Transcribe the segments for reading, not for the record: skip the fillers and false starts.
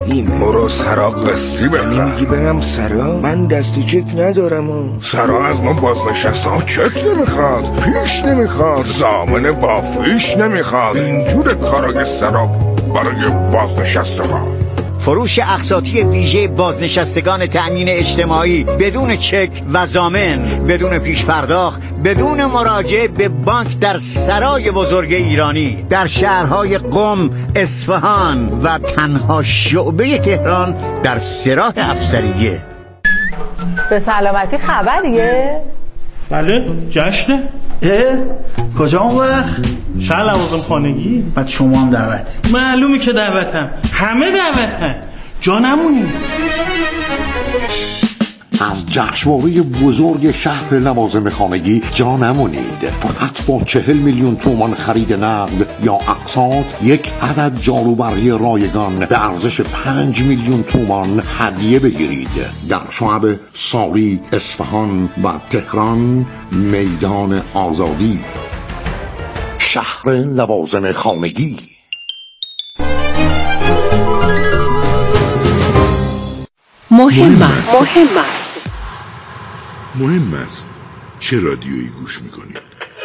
برو سرا قسطی بخر. میگی برم سرا؟ من دست چک ندارم. سرا از ما بازنشسته ها چک نمیخواد، پیش نمیخواد، ضامن با فیش نمیخواد. اینجور کارای سرا برای بازنشسته ها. فروش اقساطی ویژه بازنشستگان تأمین اجتماعی بدون چک و ضامن، بدون پیش پرداخت، بدون مراجعه به بانک در سرای بزرگ ایرانی در شهرهای قم، اصفهان و تنها شعبه تهران در سراح افسریه. به سلامتی خبریه؟ بله جشنه. کجا اون وقت؟ شهر لوازم خانگی. بعد شما هم دعوتی؟ معلومه که دعوتم، همه دعوتن، جا نمونیم. از جشنواره بزرگ شهر لوازم خانگی جا نمونید. فقط با 40 میلیون تومان خرید نقد یا اقساط یک عدد جاروبرقی رایگان به ارزش 5 میلیون تومان هدیه بگیرید. در شعب ساری، اصفهان و تهران، میدان آزادی. شهر لوازم خانگی. مهم است چه رادیویی گوش میکنید.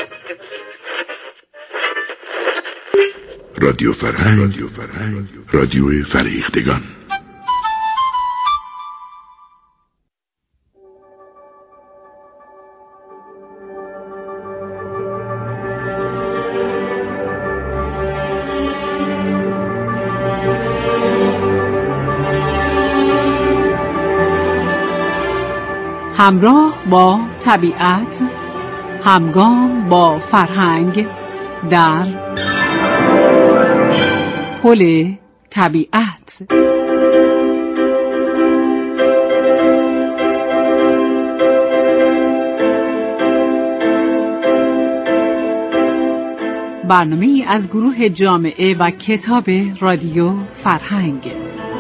رادیو فرهنگ، رادیو فریختگان. همراه با طبیعت، همگام با فرهنگ در پل طبیعت. برنامه‌ای از گروه جامعه و کتاب رادیو فرهنگ.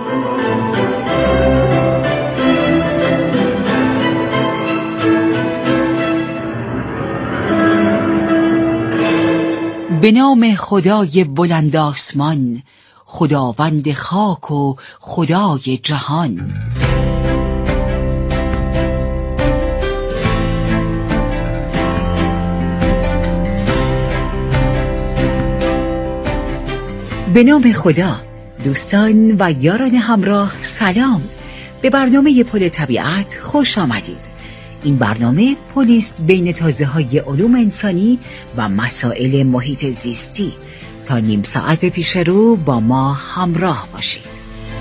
به نام خدای بلند آسمان، خداوند خاک و خدای جهان. به نام خدا. دوستان و یاران همراه سلام. به برنامه پل طبیعت خوش آمدید. این برنامه پلیست بین تازه‌های علوم انسانی و مسائل محیط زیستی. تا نیم ساعت پیش رو با ما همراه باشید.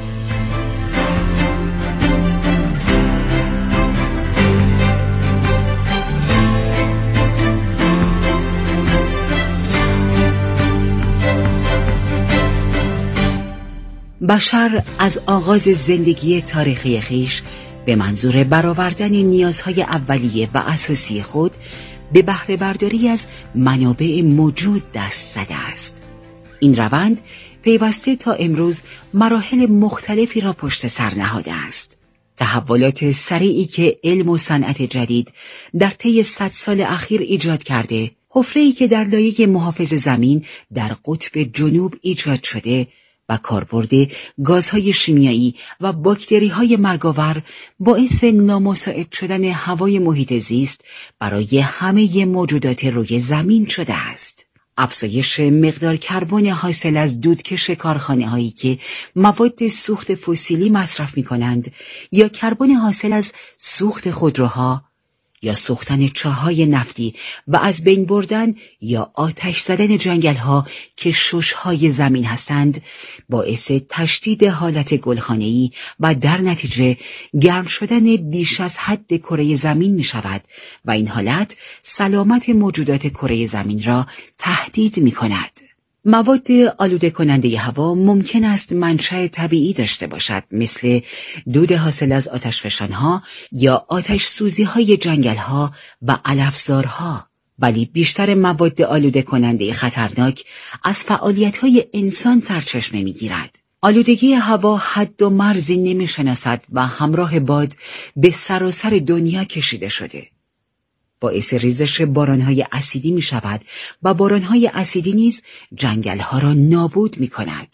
بشر از آغاز زندگی تاریخی خویش به منظور برآوردن نیازهای اولیه و اساسی خود به بهره برداری از منابع موجود دست زده است. این روند پیوسته تا امروز مراحل مختلفی را پشت سر نهاده است. تحولات سریعی که علم و صنعت جدید در طی 100 سال اخیر ایجاد کرده، حفره‌ای که در لایه محافظ زمین در قطب جنوب ایجاد شده و کاربرد گازهای شیمیایی و باکتری‌های مرگاور باعث نامساعد شدن هوای محیط زیست برای همه موجودات روی زمین شده است. افزایش مقدار کربن حاصل از دودکش کارخانه‌هایی که مواد سوخت فسیلی مصرف می‌کنند یا کربن حاصل از سوخت خودروها یا سوختن چاهای نفتی و از بین بردن یا آتش زدن جنگل‌ها که شش‌های زمین هستند باعث تشدید حالت گلخانه‌ای و در نتیجه گرم شدن بیش از حد کره زمین می‌شود و این حالت سلامت موجودات کره زمین را تهدید می‌کند. مواد آلوده کننده هوا ممکن است منشأ طبیعی داشته باشد، مثل دود حاصل از آتشفشان‌ها یا آتش سوزی‌های جنگل‌ها و علفزارها، ولی بیشتر مواد آلوده کننده خطرناک از فعالیت‌های انسان سرچشمه می‌گیرد. آلودگی هوا حد و مرزی نمی‌شناسد و همراه باد به سراسر دنیا کشیده شده. باعث ریزش بارانهای اسیدی می شود و بارانهای اسیدی نیز جنگلها را نابود می کند.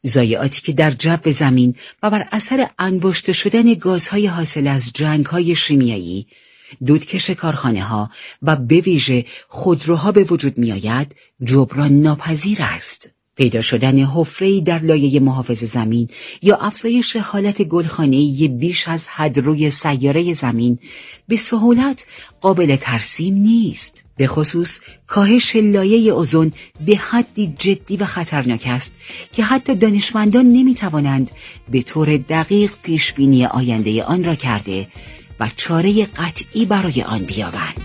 ضایعاتی که در جو زمین و بر اثر انباشته شدن گازهای حاصل از جنگ‌های شیمیایی، دودکش کارخانه‌ها و به ویژه خودروها به وجود می‌آید، جبران ناپذیر است. پیدا شدن حفره‌ای در لایه محافظ زمین یا افزایش حالت گلخانه‌ای بیش از حد روی سیاره زمین به سهولت قابل ترسیم نیست. به خصوص کاهش لایه اوزون به حدی جدی و خطرناک است که حتی دانشمندان نمی‌توانند به طور دقیق پیشبینی آینده آن را کرده و چاره قطعی برای آن بیابند.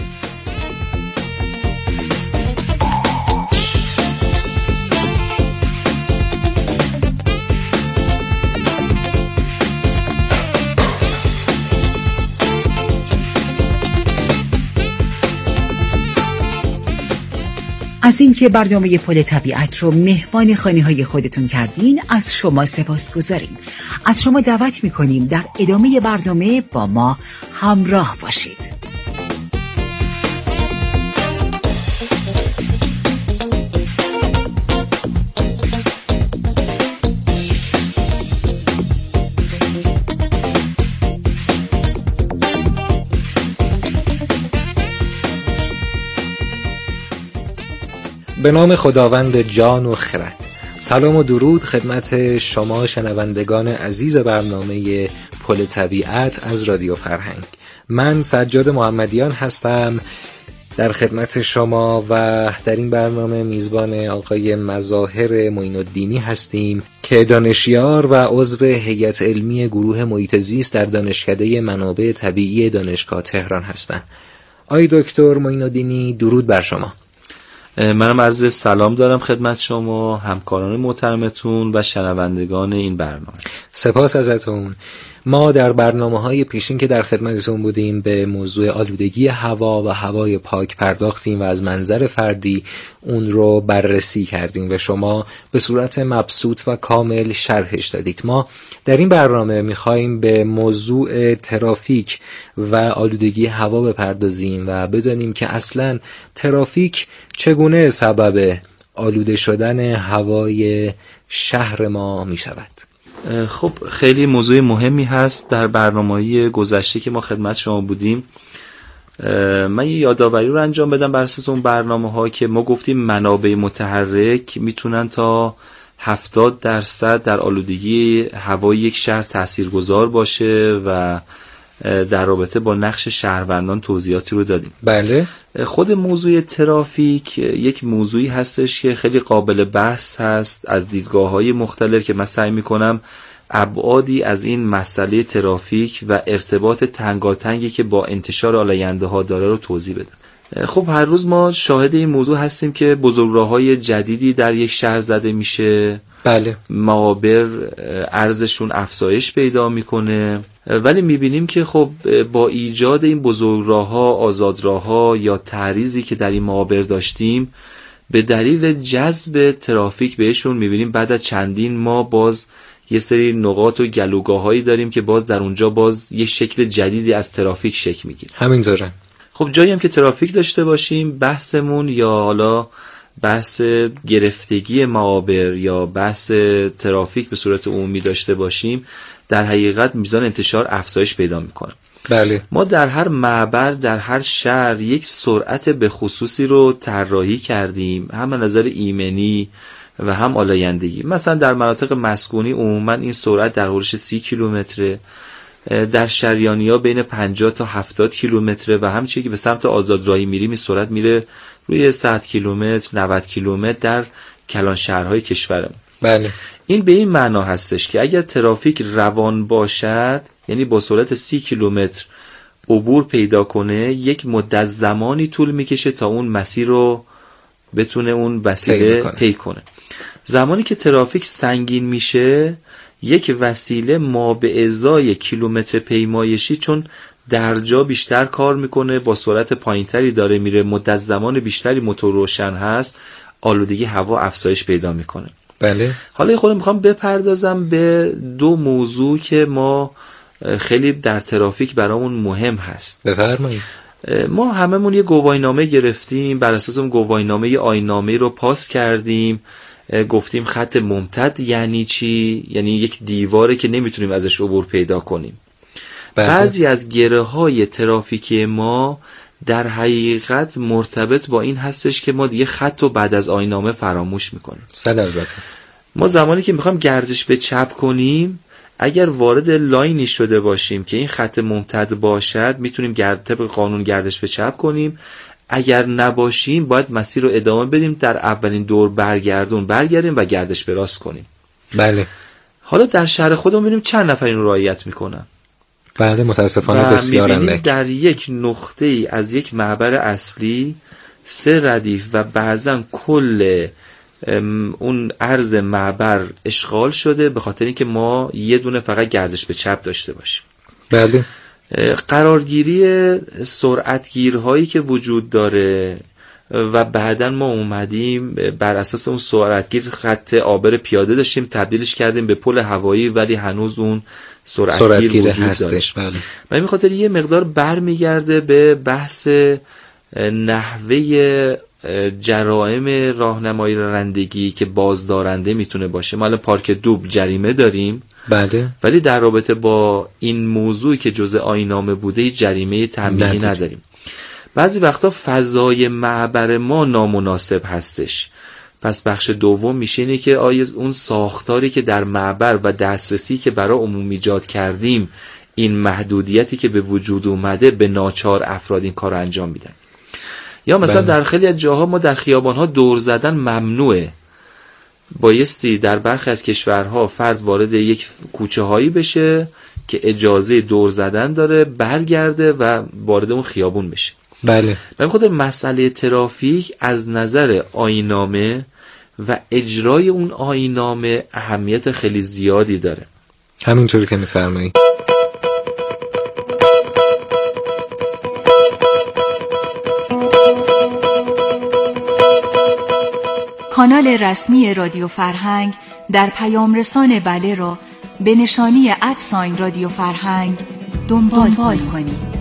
از اینکه برنامه پل طبیعت رو مهمان خانه‌های خودتون کردین از شما سپاسگزاریم. از شما دعوت می‌کنیم در ادامه برنامه با ما همراه باشید. به نام خداوند جان و خرد. سلام و درود خدمت شما شنوندگان عزیز برنامه پل طبیعت از رادیو فرهنگ. من سجاد محمدیان هستم در خدمت شما و در این برنامه میزبان آقای مظاهر معین‌الدینی هستیم که دانشیار و عضو هیئت علمی گروه محیط زیست در دانشکده منابع طبیعی دانشگاه تهران هستند. آقای دکتر معین‌الدینی، درود بر شما. منم عرض سلام دارم خدمت شما، همکاران محترمتون و شنوندگان این برنامه. سپاس ازتون. ما در برنامه‌های پیشین که در خدمتتون بودیم به موضوع آلودگی هوا و هوای پاک پرداختیم و از منظر فردی اون رو بررسی کردیم و شما به صورت مبسوط و کامل شرحش دادید. ما در این برنامه می‌خوایم به موضوع ترافیک و آلودگی هوا بپردازیم و بدونیم که اصلاً ترافیک چگونه سبب آلوده شدن هوای شهر ما می‌شود. خب خیلی موضوع مهمی هست. در برنامه‌های گذشته که ما خدمت شما بودیم من یه یادآوری رو انجام بدم بر اساس اون برنامه‌ها که ما گفتیم منابع متحرک میتونن تا 70% در آلودگی هوای یک شهر تاثیرگذار باشه و در رابطه با نقش شهروندان توضیحاتی رو دادیم. بله. خود موضوع ترافیک یک موضوعی هستش که خیلی قابل بحث هست از دیدگاه‌های مختلف که من سعی می‌کنم ابعادی از این مسئله ترافیک و ارتباط تنگاتنگی که با انتشار آلاینده‌ها داره رو توضیح بدم. خب هر روز ما شاهد این موضوع هستیم که بزرگراه‌های جدیدی در یک شهر زده میشه. بله. معابر ارزششون افزایش پیدا میکنه، ولی میبینیم که خب با ایجاد این بزرگراه‌ها، آزادراه‌ها یا تعریضی که در این معابر داشتیم به دلیل جذب ترافیک بهشون میبینیم بعد از چندین ماه باز یه سری نقاط و گلوگاه‌هایی داریم که باز در اونجا باز یه شکل جدیدی از ترافیک شکل میگیره. همینطوره. خب جایی هم که ترافیک داشته باشیم بحثمون یا حالا بحث گرفتگی معابر یا بحث ترافیک به صورت عمومی داشته باشیم در حقیقت میزان انتشار افزایش پیدا میکنه. بله. ما در هر معبر در هر شهر یک سرعت به خصوصی رو طراحی کردیم، هم از نظر ایمنی و هم آلایندگی. مثلا در مناطق مسکونی عموما این سرعت در حدود 30 کیلومتره، در شریانی‌ها بین 50 تا 70 کیلومتره و همچنین که به سمت آزادراهی میریم این سرعت میره روی 100 کیلومتر 90 کیلومتر در کلان شهرهای کشورمون. بله. این به این معنا هستش که اگر ترافیک روان باشد، یعنی با سرعت 30 کیلومتر عبور پیدا کنه، یک مدت زمانی طول میکشه تا اون مسیر رو بتونه اون وسیله طی کنه. زمانی که ترافیک سنگین میشه یک وسیله ما به ازای کیلومتر پیمایشی چون درجا بیشتر کار میکنه، با سرعت پایینتری داره میره، مدت زمان بیشتری موتور روشن هست، آلودگی هوا افزایش پیدا میکنه. بله. حالا خودم میخوام بپردازم به دو موضوع که ما خیلی در ترافیک برامون مهم هست. بفرمایید. ما هممون یه گواهینامه گرفتیم، بر اساس اون گواهینامه یه آیین‌نامه رو پاس کردیم گفتیم خط ممتد یعنی چی؟ یعنی یک دیواره که نمیتونیم ازش عبور پیدا کنیم. بعضی از گره های ترافیکی ما در حقیقت مرتبط با این هستش که ما دیگه خط رو بعد از آیین‌نامه فراموش میکنیم. البته ما زمانی که میخوایم گردش به چپ کنیم، اگر وارد لاینی شده باشیم که این خط ممتد باشد، میتونیم طبق قانون گردش به چپ کنیم. اگر نباشیم باید مسیر رو ادامه بدیم، در اولین دور برگردیم و گردش به راست کنیم. بله. حالا در شهر خودمون ببینیم چند نفر این رو رعایت میکنن. بله متاسفانه بسیار اندک. در یک نقطه ای از یک معبر اصلی 3 ردیف و بعضا کل اون عرض معبر اشغال شده به خاطر اینکه ما یه دونه فقط گردش به چپ داشته باشیم. بله. قرارگیری سرعتگیرهایی که وجود داره و بعداً ما اومدیم بر اساس اون سرعتگیر خط عابر پیاده داشتیم، تبدیلش کردیم به پل هوایی، ولی هنوز اون سرعتگیر وجود هستش. داره. و این خاطر یه مقدار برمیگرده به بحث نحوه جرائم راهنمایی رانندگی که بازدارنده میتونه باشه. ما الان پارک دوبل جریمه داریم، بله، ولی در رابطه با این موضوعی که جزء آیین‌نامه بوده جریمه تنبیهی نداریم. بعضی وقتا فضای معبر ما نامناسب هستش، پس بخش دوم میشه اینه که آیا اون ساختاری که در معبر و دسترسی که برای عموم ایجاد کردیم، این محدودیتی که به وجود اومده، به ناچار افراد این کار رو انجام میدن. یا مثلا در خیلی از جاها ما در خیابان‌ها دور زدن ممنوعه. بایستی در برخی از کشورها فرد وارد یک کوچه هایی بشه که اجازه دور زدن داره، برگرده و وارد اون خیابون بشه. بله. به خاطر مسئله ترافیک از نظر آیین‌نامه و اجرای اون آیین‌نامه اهمیت خیلی زیادی داره. همینطوری که می‌فرمایید. کانال رسمی رادیو فرهنگ در پیام رسان بله را به نشانی @ رادیو فرهنگ دنبال کنید.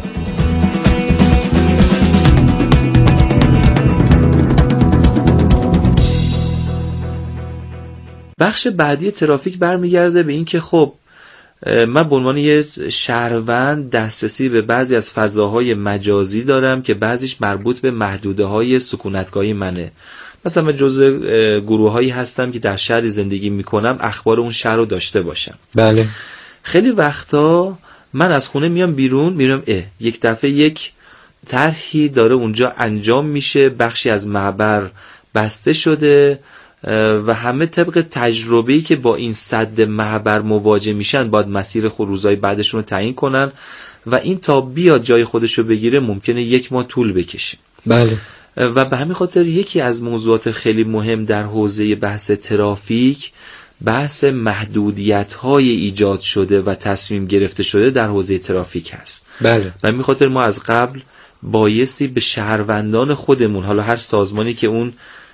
بخش بعدی ترافیک برمیگرده به این که خب من به عنوان یه شهروند دسترسی به بعضی از فضاهای مجازی دارم که بعضیش مربوط به محدوده‌های سکونتگاهی منه. مثلا من جزء گروه‌هایی هستم که در شهری زندگی میکنم، اخبار اون شهر رو داشته باشم. بله. خیلی وقتا من از خونه میام بیرون، میبینم یک دفعه یک طرحی داره اونجا انجام میشه، بخشی از معبر بسته شده و همه طبق تجربه‌ای که با این سد معبر مواجه میشن باید مسیر روزهای بعدشون رو تعیین کنن و این تا بیاد جای خودش رو بگیره ممکنه 1 ماه طول بکشه. بله. و به همین خاطر یکی از موضوعات خیلی مهم در حوزه بحث ترافیک بحث محدودیت‌های ایجاد شده و تصمیم گرفته شده در حوزه ترافیک هست. بله. و همین خاطر ما از قبل بایستی به شهروندان خودمون، حالا هر سازمانی که اون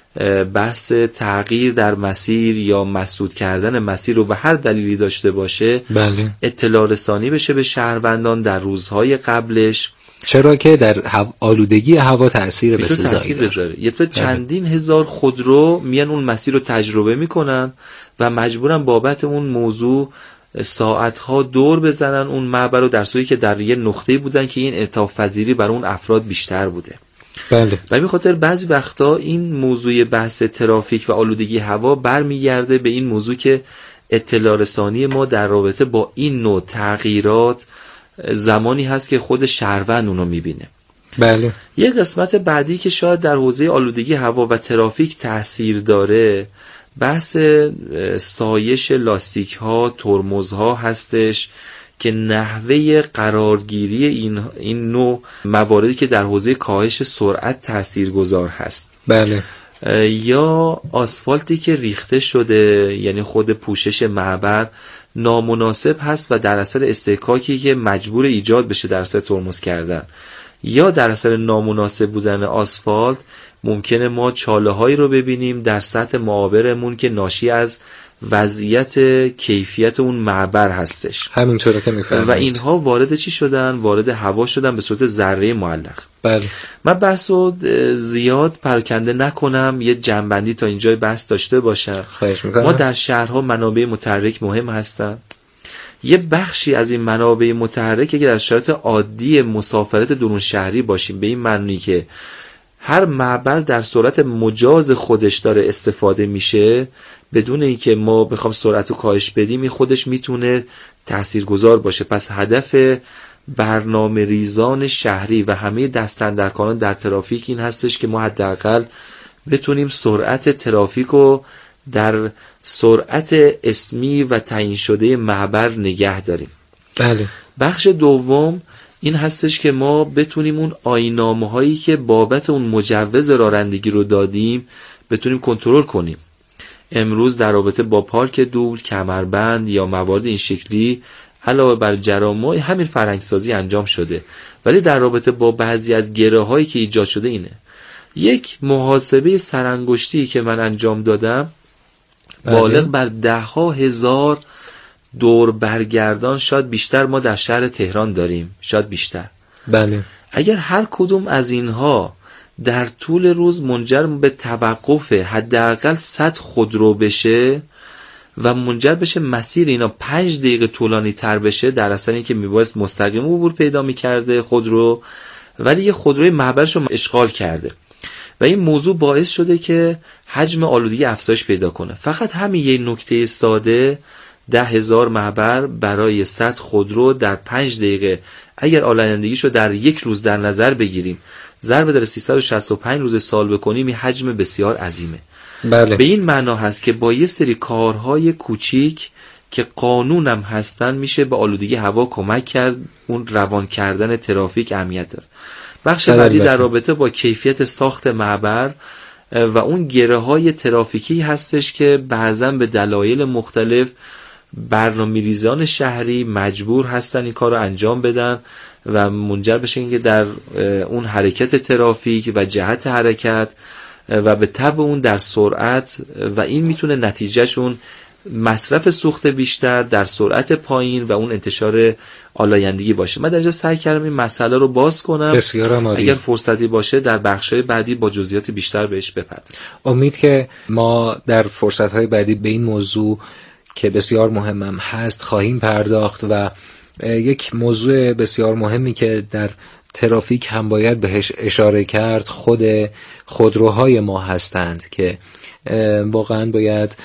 بحث تغییر در مسیر یا مسدود کردن مسیر رو به هر دلیلی داشته باشه، بله، اطلاع رسانی بشه به شهروندان در روزهای قبلش، چرا که در آلودگی هوا تأثیر بذاره. یه چندین هزار خودرو میان اون مسیر رو تجربه میکنن و مجبورن بابت اون موضوع ساعتها دور بزنن اون معبر رو، در صورتی که در یه نقطه‌ای بودن که این انعطاف پذیری برای اون افراد بیشتر بوده. بله. و به خاطر بعضی وقتا این موضوع بحث ترافیک و آلودگی هوا برمیگرده به این موضوع که اطلاع رسانی ما در رابطه با این نوع تغییرات زمانی هست که خود شهروند اونو میبینه. بله. یه قسمت بعدی که شاید در حوزه آلودگی هوا و ترافیک تأثیر داره بحث سایش لاستیک ها، ترمز ها هستش که نحوه قرارگیری این نوع مواردی که در حوزه کاهش سرعت تاثیرگذار هست. بله. یا آسفالتی که ریخته شده، یعنی خود پوشش معبر نامناسب هست و در اثر استحکاکی که مجبور ایجاد بشه در اثر ترمز کردن، یا در اثر نامناسب بودن آسفالت ممکنه ما چاله‌هایی رو ببینیم در سطح معابرمون که ناشی از وضعیت کیفیت اون معبر هستش. همینطوره که میفهمید. و اینها وارد چی شدن؟ وارد هوا شدن به صورت ذره معلق. بله. من بحثو زیاد پراکنده نکنم، یه جنبندی تا اینجای بحث داشته باشم. خواهش میکنم. ما در شهرها منابع متحرک مهم هستن. یه بخشی از این منابع متحرک که در شرایط عادی مسافرت درون شهری باشیم، به این معنی که هر معبر در سرعت مجاز خودش داره استفاده میشه، بدون اینکه ما بخوام سرعت رو کاهش بدیم، این خودش میتونه تاثیرگذار باشه. پس هدف برنامه ریزان شهری و همه دستاندرکاران در ترافیک این هستش که ما حداقل بتونیم سرعت ترافیک رو در سرعت اسمی و تعیین شده معبر نگه داریم. بله. بخش دوم این هستش که ما بتونیم اون آیین‌نامه هایی که بابت اون مجوز رانندگی رو دادیم بتونیم کنترل کنیم. امروز در رابطه با پارک دوبل، کمربند یا موارد این شکلی علاوه بر جرائم همین فرهنگسازی انجام شده، ولی در رابطه با بعضی از گره هایی که ایجاد شده اینه. یک محاسبه سرانگشتی که من انجام دادم بالغ بر 10,000 دور برگردان، شاید بیشتر، ما در شهر تهران داریم، شاید بیشتر. بله. اگر هر کدوم از اینها در طول روز منجر به توقف حداقل 100 خودرو بشه و منجر بشه مسیر اینا 5 دقیقه طولانی تر بشه، در اصل این که میبایست مستقیم عبور پیدا میکرده خودرو، ولی یه خودروی معبرش رو اشغال کرده و این موضوع باعث شده که حجم آلودگی افزایش پیدا کنه. فقط همین یه نکته ساده، 10,000 معبر برای 100 خودرو در 5 دقیقه اگر آلودگیشو در یک روز در نظر بگیریم، ضرب در 365 روز سال بکنیم، این حجم بسیار عظیمه. بله. به این معنا هست که با یه سری کارهای کوچیک که قانونم هستن میشه به آلودگی هوا کمک کرد. اون روان کردن ترافیک اهمیت داره. بخش بعدی در رابطه با کیفیت ساخت معبر و اون گره های ترافیکی هستش که بعضا به دلایل مختلف برنامه‌ریزان شهری مجبور هستن این کار رو انجام بدن و منجر بشه اینکه در اون حرکت ترافیک و جهت حرکت و به تبع اون در سرعت، و این میتونه نتیجهشون مصرف سوخت بیشتر در سرعت پایین و اون انتشار آلایندگی باشه. من در اینجا سعی کردم این مسئله رو باز کنم. بسیار عالی. اگر فرصتی باشه در بخش‌های بعدی با جزئیات بیشتر بهش بپردازیم. امید که ما در فرصت‌های بعدی به این موضوع که بسیار مهمم هست خواهیم پرداخت و یک موضوع بسیار مهمی که در ترافیک هم باید بهش اشاره کرد خود خودروهای ما هستند که واقعا باید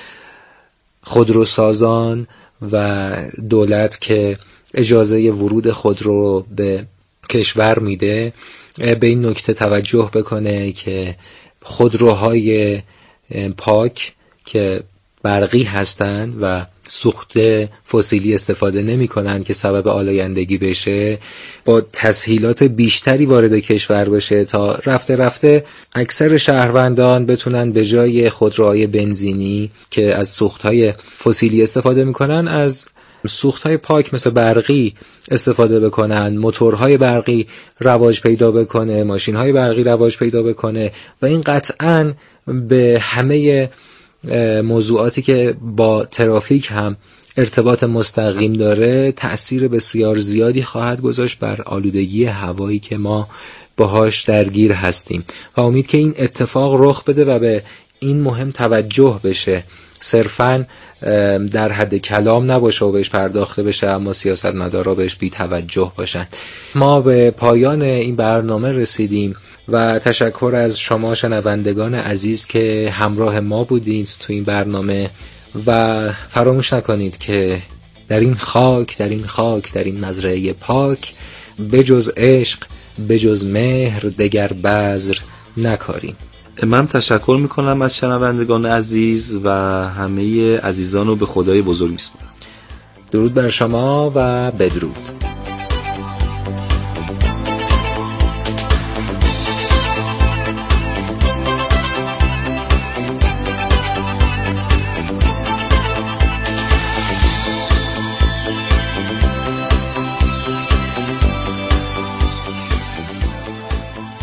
خودروسازان و دولت که اجازه ورود خودرو به کشور میده به این نکته توجه بکنه که خودروهای پاک که برقی هستند و سوخت فسیلی استفاده نمی کنند که سبب آلایندگی بشه، با تسهیلات بیشتری وارد کشور بشه تا رفته رفته اکثر شهروندان بتونن به جای خودروهای بنزینی که از سوختهای فسیلی استفاده میکنن از سوختهای پاک مثل برقی استفاده بکنن، موتورهای برقی رواج پیدا بکنه، ماشینهای برقی رواج پیدا بکنه و این قطعاً به همه موضوعاتی که با ترافیک هم ارتباط مستقیم داره تأثیر بسیار زیادی خواهد گذاشت بر آلودگی هوایی که ما باهاش درگیر هستیم و امید که این اتفاق رخ بده و به این مهم توجه بشه، صرفاً در حد کلام نباشه و بهش پرداخته بشه اما سیاستمدارا بهش بی توجه باشن. ما به پایان این برنامه رسیدیم و تشکر از شما شنوندگان عزیز که همراه ما بودید تو این برنامه و فراموش نکنید که در این خاک در این مزرعه پاک بجز عشق بجز مهر دگر بذر نکاریم. من تشکر میکنم از شنوندگان عزیز و همه عزیزان رو به خدای بزرگ میسپارم. درود بر شما و بدرود.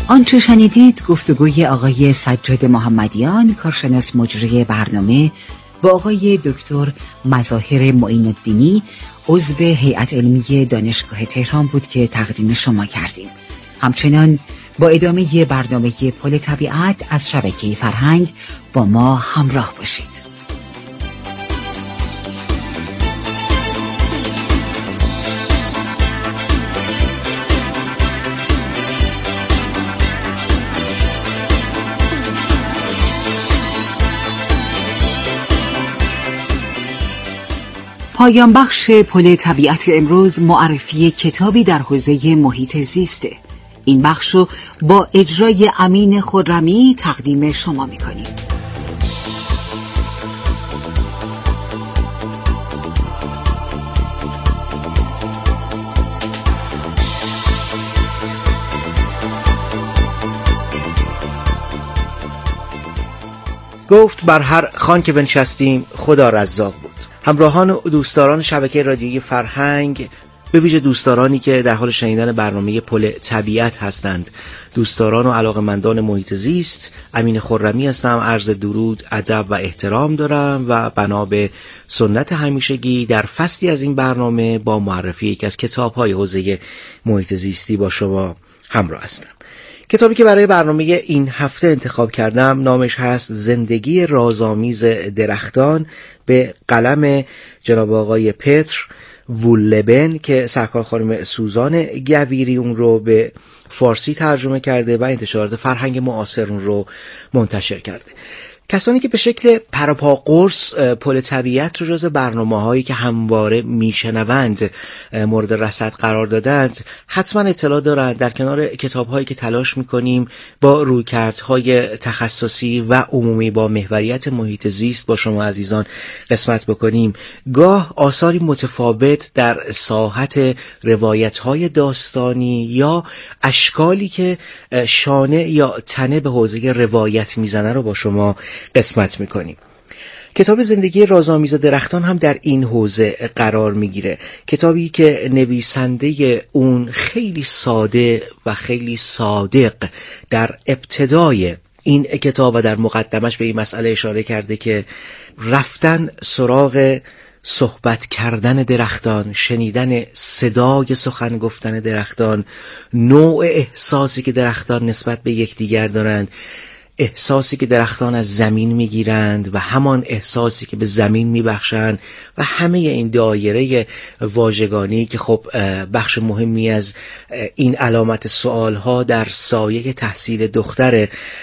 آنچه شنیدید گفتگوی آقای سجاد محمدیان، کارشناس مجری برنامه، با آقای دکتر مظاهر معین الدینی، عضو هیئت علمی دانشگاه تهران بود که تقدیم شما کردیم. همچنان با ادامه برنامه پل طبیعت از شبکه فرهنگ با ما همراه باشید. پایان بخش پل طبیعت امروز معرفی کتابی در حوزه محیط زیسته. این بخش رو با اجرای امین خرمی تقدیم شما می‌کنیم. گفت بر هر خوان که بنشستیم خدا رزاق بود. همراهان و دوستداران شبکه رادیویی فرهنگ، به ویژه دوستدارانی که در حال شنیدن برنامه پل طبیعت هستند، دوستداران و علاقه‌مندان محیط زیست، امین خرمی هستم. عرض درود، ادب و احترام دارم و بنا به سنت همیشگی در فصلی از این برنامه با معرفی یکی از کتاب‌های حوزه محیط زیستی با شما همراه هستم. کتابی که برای برنامه این هفته انتخاب کردم نامش هست زندگی رازآمیز درختان، به قلم جناب آقای پتر وولبن که سرکار خانم سوزان گویری اون رو به فارسی ترجمه کرده و انتشارات فرهنگ معاصر اون رو منتشر کرده. کسانی که به شکل پروپا قرص پل طبیعت رو جز برنامه‌هایی که همواره میشنوند مورد رصد قرار دادند حتما اطلاع دارند در کنار کتاب‌هایی که تلاش می‌کنیم با رویکردهای تخصصی و عمومی با محوریت محیط زیست با شما عزیزان قسمت بکنیم، گاه آثاری متفاوت در ساحت روایت‌های داستانی یا اشکالی که شانه یا تنه به حوزه روایت میزنه رو با شما قسمت میکنیم. کتاب زندگی رازآمیز درختان هم در این حوزه قرار میگیره. کتابی که نویسنده اون خیلی ساده و خیلی صادق در ابتدای این کتاب و در مقدمش به این مسئله اشاره کرده که رفتن سراغ صحبت کردن درختان، شنیدن صدای سخن گفتن درختان، نوع احساسی که درختان نسبت به یکدیگر دارند، احساسی که درختان از زمین میگیرند و همان احساسی که به زمین میبخشند و همه این دایره واژگانی که خب بخش مهمی از این علامت سوالها در سایه تحصیل دختر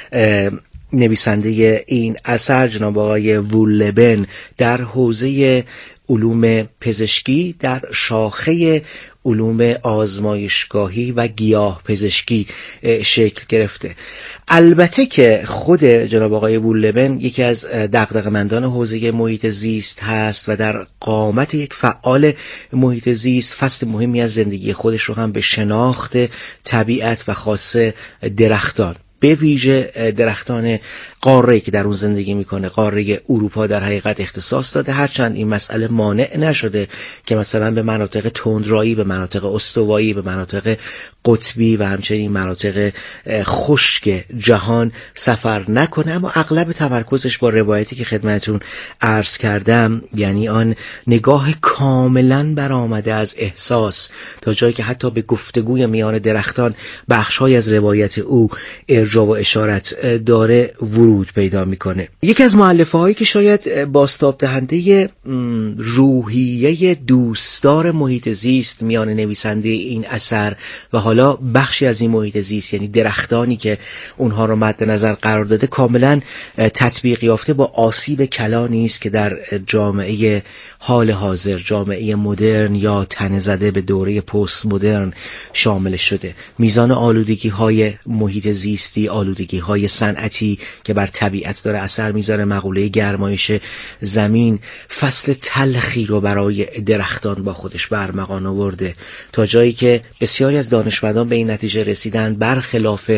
نویسنده این اثر جناب آقای وولبن در حوزه علوم پزشکی در شاخه علوم آزمایشگاهی و گیاه پزشکی شکل گرفته. البته که خود جناب آقای وولبن یکی از دغدغه‌مندان حوزه محیط زیست هست و در قامت یک فعال محیط زیست فصل مهمی از زندگی خودش رو هم به شناخت طبیعت و خاصه درختان، به ویژه درختان قاره‌ای که در اون زندگی میکنه، قاره اروپا، در حقیقت اختصاص داده. هرچند این مسئله مانع نشده که مثلا به مناطق تندرایی، به مناطق استوایی، به مناطق قطبی و همچنین مناطق خشک جهان سفر نکنه، اما اغلب تمرکزش با روایتی که خدمتون عرض کردم، یعنی آن نگاه کاملا برآمده از احساس تا جایی که حتی به گفتگوی میان درختان بخش‌های از روایت او ارجاع و اشارت داره ورود پیدا میکنه. یکی از مؤلفه هایی که شاید بازتاب دهنده روحیه دوستدار محیط زیست میان نویسنده این اثر و حالا بخشی از این محیط زیست، یعنی درختانی که اونها رو مد نظر قرار داده، کاملا تطبیق یافته با آسیب کلانی است که در جامعه حال حاضر، جامعه مدرن یا تنه زده به دوره پست مدرن شامل شده. میزان آلودگی های محیط زیستی زیستی، آلودگی های صنعتی که بر طبیعت داره اثر میذاره، مقوله گرمایش زمین فصل تلخی رو برای درختان با خودش برمغان آورده، تا جایی که بسیاری از دانشمندان به این نتیجه رسیدن برخلاف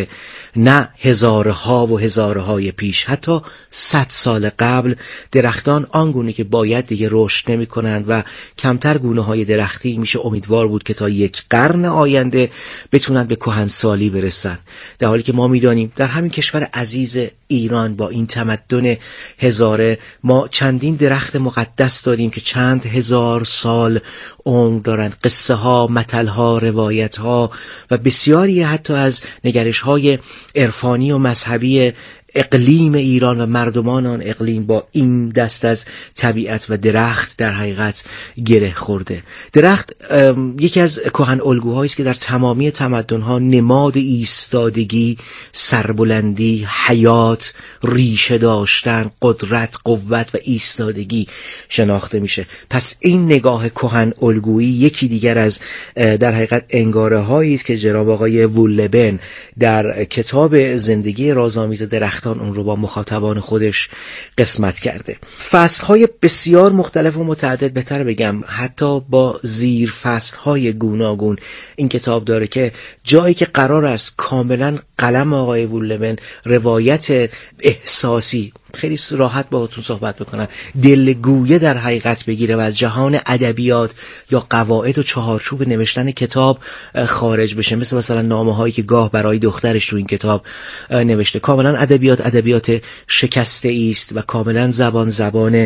نه هزارها و هزارهای پیش، حتی 100 سال قبل درختان آنگونه که باید دیگه رشد نمی کنند و کمتر گونه های درختی میشه امیدوار بود که تا یک قرن آینده بتونن به کهنسالی برسن، در حالی که ما میدانیم در همین کشور عزیز ایران با این تمدن هزاره ما چندین درخت مقدس داریم که چند هزار سال عمر دارند. قصه ها، متل ها، روایت ها و بسیاری حتی از نگرش های عرفانی و مذهبی اقلیم ایران و مردمان آن اقلیم با این دست از طبیعت و درخت در حقیقت گره خورده. درخت یکی از کهن الگوهایی است که در تمامی تمدن‌ها نماد ایستادگی، سربلندی، حیات، ریشه داشتن، قدرت، قوت و ایستادگی شناخته میشه. پس این نگاه کهن الگویی یکی دیگر از در حقیقت انگاره هایی است که جناب آقای وولبن در کتاب زندگی رازآمیز درختان اون رو با مخاطبان خودش قسمت کرده. فصل‌های بسیار مختلف و متعدد، بهتر بگم حتی با زیر فصل‌های گوناگون این کتاب داره که جایی که قرار است کاملا قلم آقای وولبن روایت احساسی، خیلی راحت باهاتون صحبت بکنم، دلگویه در حقیقت بگیره و از جهان ادبیات یا قواعد و چهارچوب نوشتن کتاب خارج بشه، مثلا نامه هایی که گاه برای دخترش تو این کتاب نوشته. کاملا ادبیات شکسته است و کاملا زبان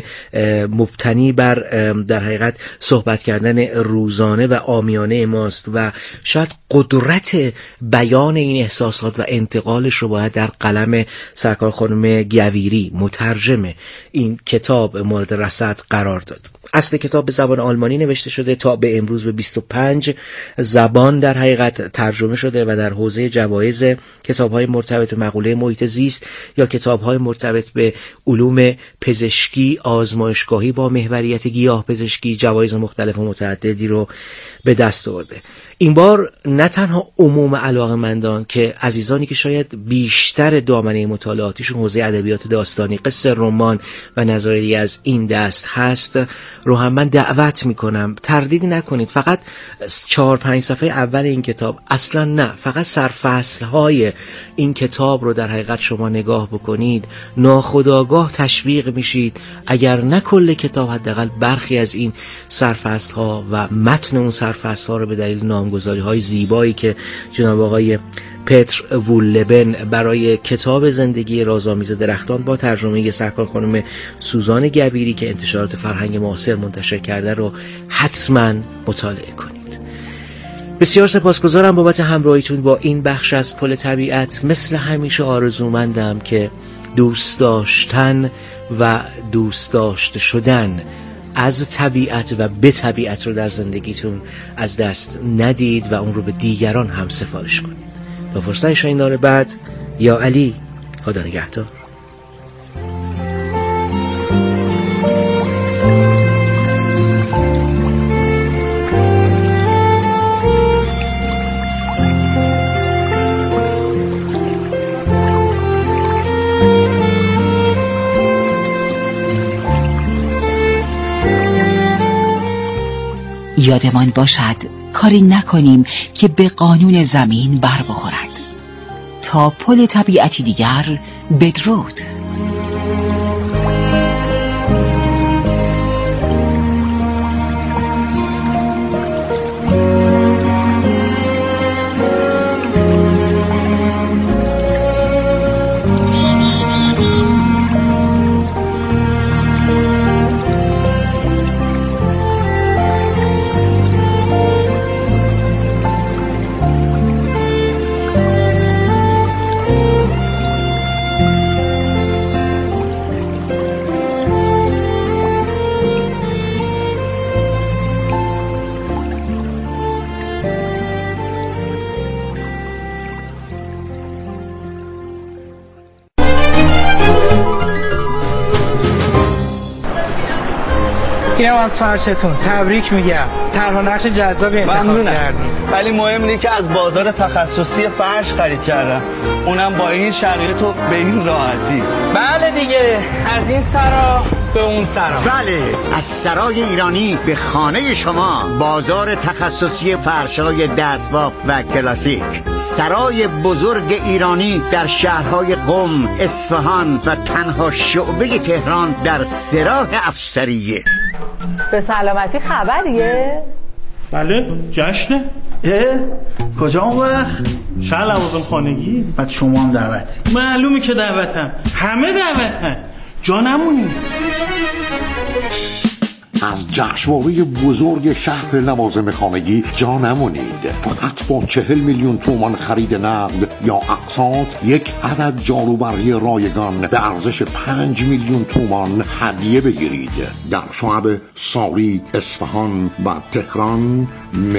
مبتنی بر در حقیقت صحبت کردن روزانه و عامیانه ماست و شاید قدرت بیان این احساسات و انتقالش رو باید در قلم سرکار خانم گویری مترجم این کتاب مورد رصد قرار داد. اصل کتاب به زبان آلمانی نوشته شده، تا به امروز به 25 زبان در حقیقت ترجمه شده و در حوزه جوایز کتاب‌های مرتبط به مقوله محیط زیست یا کتاب‌های مرتبط به علوم پزشکی آزمایشگاهی با محوریت گیاه پزشکی جوایز مختلف و متعددی رو به دست آورده. این بار نه تنها عموم علاقه‌مندان که عزیزانی که شاید بیشتر دامنه مطالعاتیشون حوزه ادبیات داستانی، قصه، رمان و نظایری از این دست هست رو هم من دعوت میکنم تردید نکنید. فقط 4-5 صفحه اول این کتاب، اصلا نه، فقط سرفصل‌های این کتاب رو در حقیقت شما نگاه بکنید، ناخودآگاه تشویق میشید اگر نه کل کتاب حداقل برخی از این سرفصل‌ها و متن اون سرفصل‌ها رو به دلیل نامگذاری‌های زیبایی که جناب آقای پتر وولبن برای کتاب زندگی رازآمیز درختان با ترجمه سرکار خانم سوزان گویری که انتشارات فرهنگ معاصر منتشر کرده رو حتما مطالعه کنید. بسیار سپاسگزارم بابت همراهیتون با این بخش از پل طبیعت. مثل همیشه آرزومندم که دوست داشتن و دوست داشته شدن از طبیعت و به طبیعت رو در زندگیتون از دست ندید و اون رو به دیگران هم سفارش کنید. تا فرصت شایندار بعد، یا علی، خدا نگهدار. یادمان باشد کاری نکنیم که به قانون زمین بر بخورد. تا پل طبیعتی دیگر، بدرود. اینم از فرشتون تبریک میگم. طرح نقش جذابی انتخاب کردیم. ولی مهم اینه که از بازار تخصصی فرش خرید کردم، اونم با این شرایط و به این راحتی. بله دیگه، از این سرا به اون سرا. بله، از سرای ایرانی به خانه شما. بازار تخصصی فرش‌های دستباف و کلاسیک. سرای بزرگ ایرانی در شهرهای قم، اصفهان و تنها شعبه تهران در سراح افسریه. به سلامتی خبریه؟ بله، جشنه. کجا اون وقت؟ شهر لوازم خانگی. بعد شما هم دعوتی؟ معلومه که دعوتم، همه دعوتن، جا نمونی. از جشنواره بزرگ شهر لوازم خانگی جا نمونید. فقط با 40 میلیون تومان خرید نقد یا اقساط یک عدد جاروبرقی رایگان به ارزش 5 میلیون تومان هدیه بگیرید. در شعب ساری، اصفهان و تهران